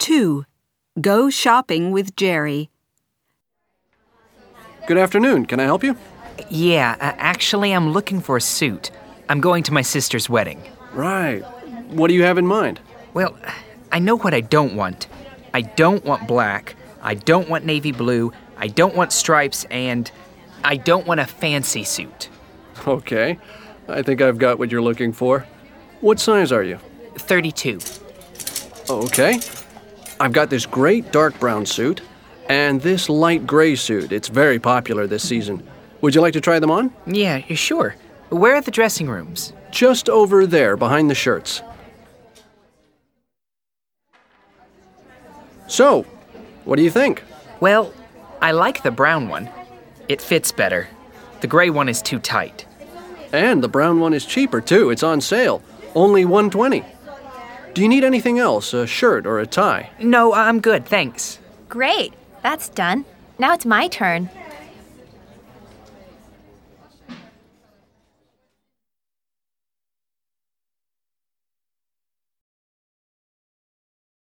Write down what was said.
2. Go shopping with Jerry. Good afternoon. Can I help you? Yeah, actually, I'm looking for a suit. I'm going to my sister's wedding. Right. What do you have in mind? Well, I know what I don't want. I don't want black. I don't want navy blue. I don't want stripes, and I don't want a fancy suit. Okay. I think I've got what you're looking for. What size are you? 32. Okay. I've got this great dark brown suit and this light gray suit. It's very popular this season. Would you like to try them on? Yeah, sure. Where are the dressing rooms? Just over there, behind the shirts. So, what do you think? Well, I like the brown one. It fits better. The gray one is too tight. And the brown one is cheaper, too. It's on sale. Only $120. Do you need anything else, a shirt or a tie? No, I'm good, thanks. Great. That's done. Now it's my turn.